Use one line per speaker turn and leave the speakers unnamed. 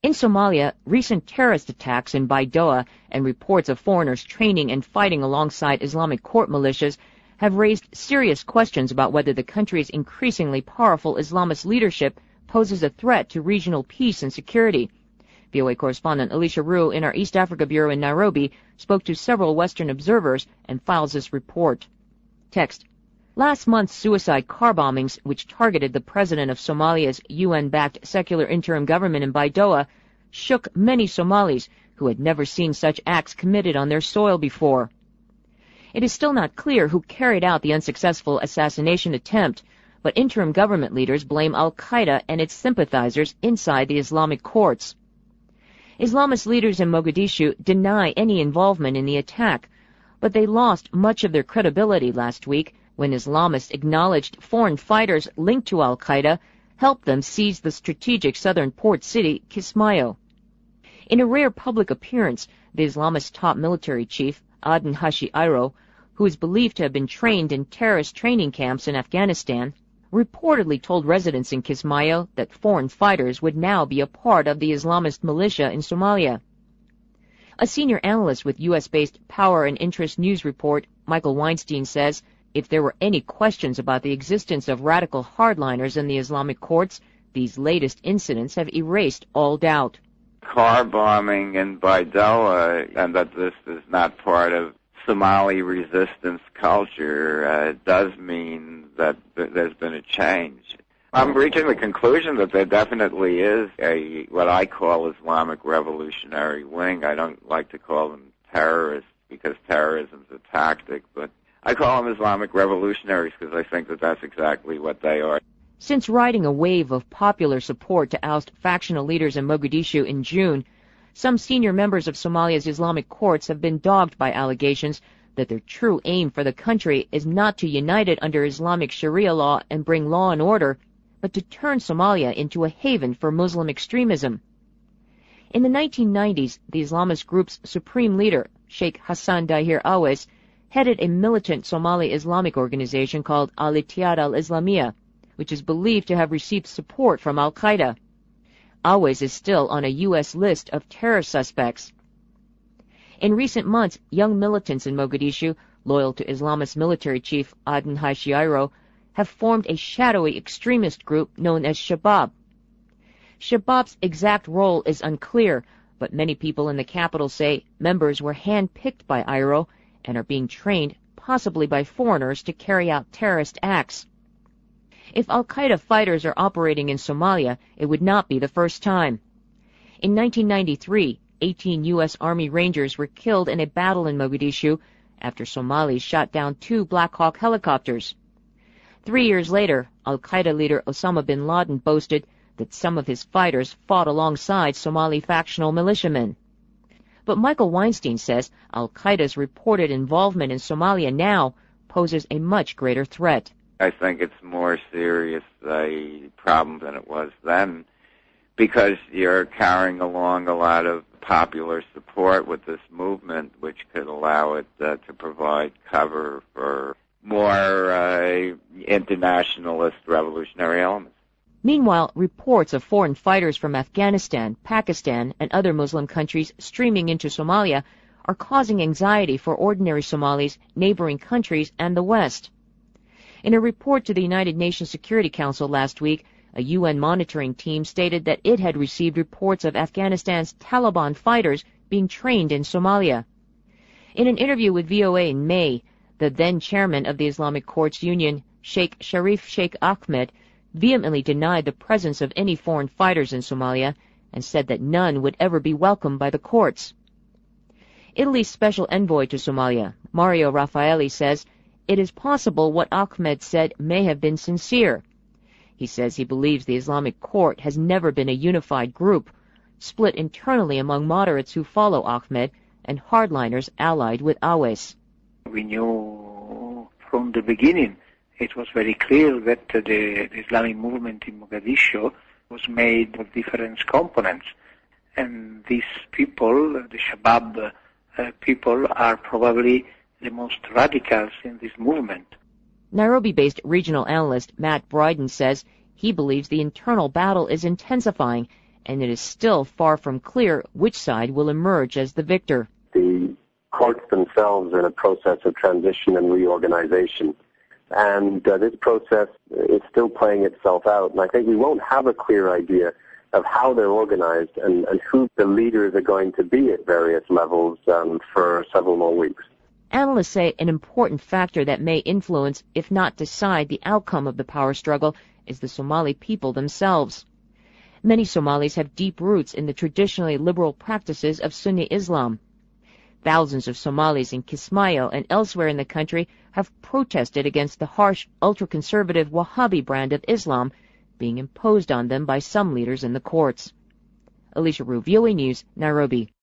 In Somalia, recent terrorist attacks in Baidoa and reports of foreigners training and fighting alongside Islamic court militias have raised serious questions about whether the country's increasingly powerful Islamist leadership poses a threat to regional peace and security. VOA correspondent Alicia Rue in our East Africa Bureau in Nairobi spoke to several Western observers and files this report. Text. Last month's suicide car bombings, which targeted the president of Somalia's UN-backed secular interim government in Baidoa, shook many Somalis who had never seen such acts committed on their soil before. It is still not clear who carried out the unsuccessful assassination attempt, but interim government leaders blame al-Qaeda and its sympathizers inside the Islamic courts. Islamist leaders in Mogadishu deny any involvement in the attack, but they lost much of their credibility last week when Islamists acknowledged foreign fighters linked to al-Qaeda helped them seize the strategic southern port city, Kismayo. In a rare public appearance, the Islamist top military chief, Aden Hashi Airo, who is believed to have been trained in terrorist training camps in Afghanistan, reportedly told residents in Kismayo that foreign fighters would now be a part of the Islamist militia in Somalia. A senior analyst with U.S.-based Power and Interest News Report, Michael Weinstein, says if there were any questions about the existence of radical hardliners in the Islamic courts, these latest incidents have erased all doubt.
Car bombing in Baidoa, and that this is not part of Somali resistance culture, does mean that there's been a change. I'm reaching the conclusion that there definitely is a what I call Islamic revolutionary wing. I don't like to call them terrorists because terrorism's a tactic, but I call them Islamic revolutionaries because I think that that's exactly what they are.
Since riding a wave of popular support to oust factional leaders in Mogadishu in June, some senior members of Somalia's Islamic courts have been dogged by allegations that their true aim for the country is not to unite it under Islamic Sharia law and bring law and order, but to turn Somalia into a haven for Muslim extremism. In the 1990s, the Islamist group's supreme leader, Sheikh Hassan Dahir Awais, headed a militant Somali Islamic organization called Al-Ittihad al-Islamiyah, which is believed to have received support from al-Qaeda. Awais is still on a U.S. list of terror suspects. In recent months, young militants in Mogadishu, loyal to Islamist military chief Aden Hashi Airo, have formed a shadowy extremist group known as Shabab. Shabab's exact role is unclear, but many people in the capital say members were hand-picked by Airo and are being trained, possibly by foreigners, to carry out terrorist acts. If al-Qaeda fighters are operating in Somalia, it would not be the first time. In 1993, 18 U.S. Army Rangers were killed in a battle in Mogadishu after Somalis shot down 2 Black Hawk helicopters. 3 years later, al-Qaeda leader Osama bin Laden boasted that some of his fighters fought alongside Somali factional militiamen. But Michael Weinstein says al-Qaeda's reported involvement in Somalia now poses a much greater threat.
I think it's more serious a problem than it was then because you're carrying along a lot of popular support with this movement, which could allow it to provide cover for more internationalist revolutionary elements.
Meanwhile, reports of foreign fighters from Afghanistan, Pakistan, and other Muslim countries streaming into Somalia are causing anxiety for ordinary Somalis, neighboring countries, and the West. In a report to the United Nations Security Council last week, a UN monitoring team stated that it had received reports of Afghanistan's Taliban fighters being trained in Somalia. In an interview with VOA in May, the then chairman of the Islamic Courts Union, Sheikh Sharif Sheikh Ahmed, vehemently denied the presence of any foreign fighters in Somalia and said that none would ever be welcomed by the courts. Italy's special envoy to Somalia, Mario Raffaelli, says it is possible what Ahmed said may have been sincere. He says he believes the Islamic court has never been a unified group, split internally among moderates who follow Ahmed and hardliners allied with Awais.
We knew from the beginning, it was very clear that the Islamic movement in Mogadishu was made of different components. And these people, the Shabab people, are probably the most radicals in this movement.
Nairobi-based regional analyst Matt Bryden says he believes the internal battle is intensifying and it is still far from clear which side will emerge as the victor.
The courts themselves are in a process of transition and reorganization, and this process is still playing itself out, and I think we won't have a clear idea of how they're organized and who the leaders are going to be at various levels for several more weeks.
Analysts say an important factor that may influence, if not decide, the outcome of the power struggle is the Somali people themselves. Many Somalis have deep roots in the traditionally liberal practices of Sunni Islam. Thousands of Somalis in Kismayo and elsewhere in the country have protested against the harsh, ultra-conservative Wahhabi brand of Islam being imposed on them by some leaders in the courts. Alicia Rue, VOA News, Nairobi.